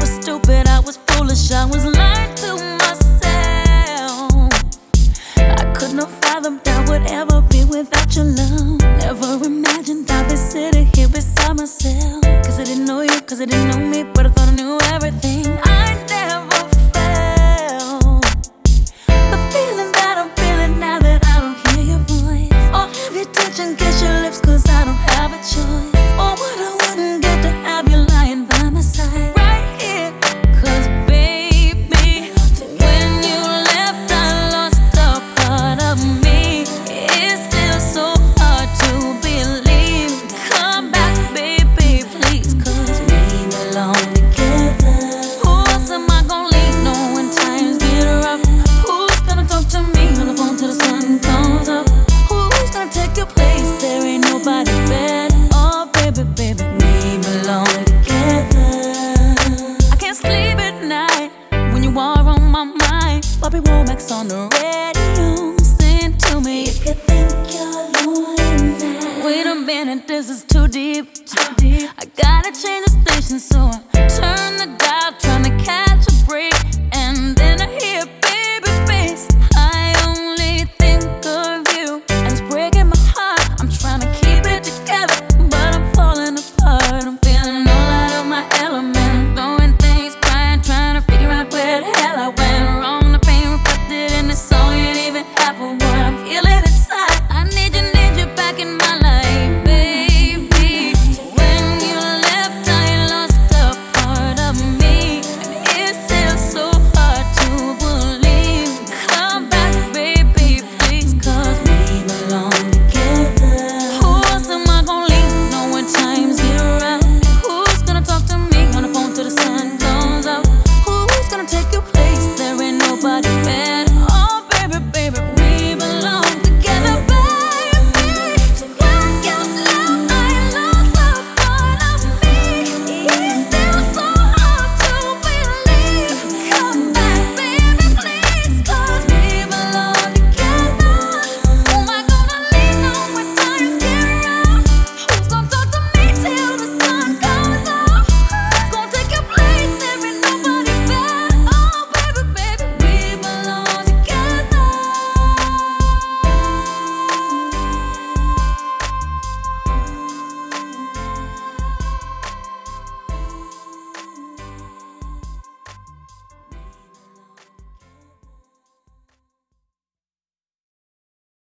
was stupid, I was foolish, I was lying to myself. I could not fathom that would ever be without your love. Never imagined I'd be sitting here beside myself. Cause I didn't know you, cause I didn't know me, but I thought I knew everything. I never felt the feeling that I'm feeling now that I don't hear your voice, or have you touch and kiss your lips, cause I don't have a choice. Or what I wouldn't get to have you lying by my side right here. Cause baby, when you left I lost a part of me. It's still so hard to believe. Come back baby please, cause we belong together. Who else am I gonna leave on when times get rough? Who's gonna talk to me on the phone till the sun comes up? Who's gonna take your place? There ain't nobody better. Oh baby, baby, we belong together. I can't sleep at night when you are on my mind. Bobby Womack's on the radio, sing to me if you think you're lonely now. Wait a minute, this is too deep. I gotta change the station, so I turn the